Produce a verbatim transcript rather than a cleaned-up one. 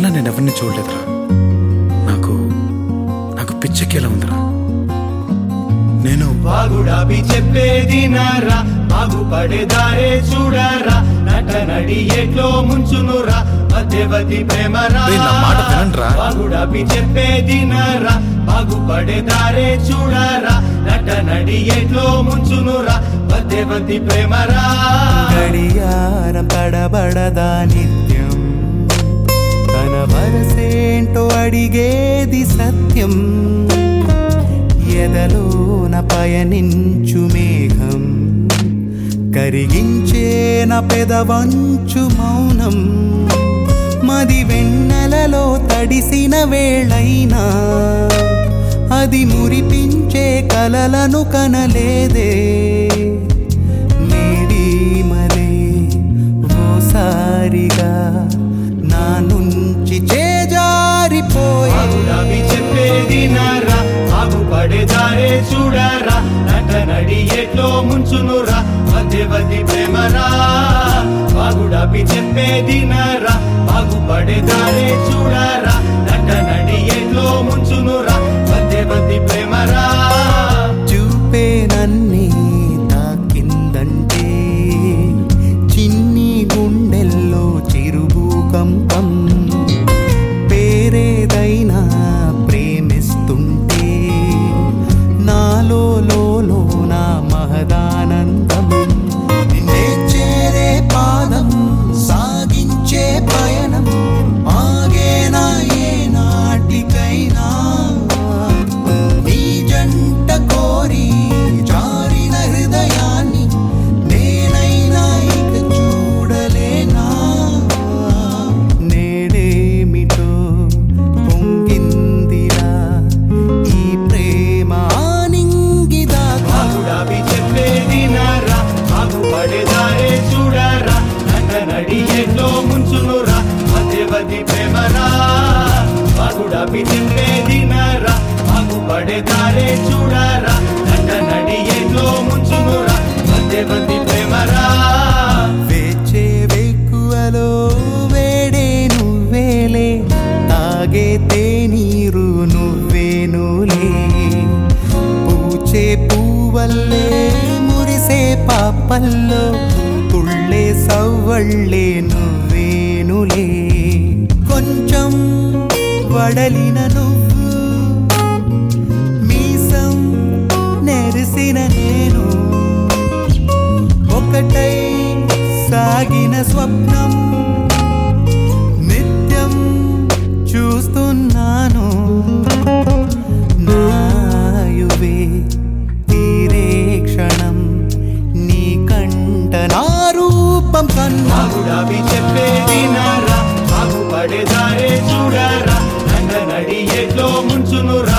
నీకన్నా నేను ఎవరిని చూడలేదురా. నాకు నాకు పిచ్చెక్కేలా ఉందిరా. నేను బాగుడాబి చెప్పేది నారా, బాగుపడేదారే చూడరా, నట నడి ఎట్లో ముంచునురా, మధ్యవతి ప్రేమరా. నా మాట వినండ్రా. బాగుడాబి చెప్పేది నారా, బాగుపడేదారే చూడరా, నట నడి ఎట్లో ముంచునురా, మధ్యవతి ప్రేమరా. గడియారం తడబడదా నిత్యం, తన వరసేంటో అడిగేది సత్యం. ఎదలోన పయనించు మేఘం, కరిగించేన పెదవంచు మౌనం. మది వెన్నెలలో తడిసిన వేళైనా అది మురిపించే కలలను కనలేదే. నేడి మరే ఓసారిగా నా నుంచి చేజారిపోయే. బాగుడాబి చెప్పేది నారా, బాగుపడేదారే చూడరా, నట నడి ఎట్లో ముంచునురా, మధ్యవతి ప్రేమరా. బాగుడాబి చెప్పేది నారా, బాగుపడేదారే చూడరా, నట నడి ఎట్లో ముంచునురా, మధ్యవతి ప్రేమరా. చూపే నన్ని తాకిందంటే చిన్ని గుండెల్లో చిరుభూకంపం. పేరేదైనా ప్రేమిస్తుంటే నాలో లోలో నా మహదానందం. నిన్నే చేరే పాదం సాగించే పయనం ఆగేనా ఏ నాటికైనా. నీ జంట కోరి జారిన హృదయాన్ని నేనైనా ఇక చూడలేనా. నేడేమిటో పొంగిందిరా ఈ ప్రేమ ఆనింగిదా. బాగుడాబి చెప్పేది నారా, బాగుపడేదారే చూడరా, నట నడి ఎట్లో ముంచునురా, మధ్యవతి ప్రేమరా. బాగుడాబి చెప్పేది నారా, బాగుపడేదారే చూడరా, నట నడి ఎట్లో ముంచునురా, మధ్యవతి ప్రేమరా. వేచే వేకువలో వేడే నువ్వేలే, తాగే తేనీరు నువ్వేనులే. పూచే పూవల్లే మురిసే పాపల్లో తుళ్ళే సవ్వళ్ళే నువ్వేనులే. కొంచెం వడలిన నువ్వు, మీసం నెరిసిన నేను, ఒకటై సాగిన స్వప్నం నిత్యం చూస్తున్నాను. నాయువే తీరే క్షణం నీ కంట నా రూపం కన్నా. బాగుడాబి చెప్పేది నారా, బాగుపడేదారే చూడరా, నట నడి ఎట్లో ముంచునురా,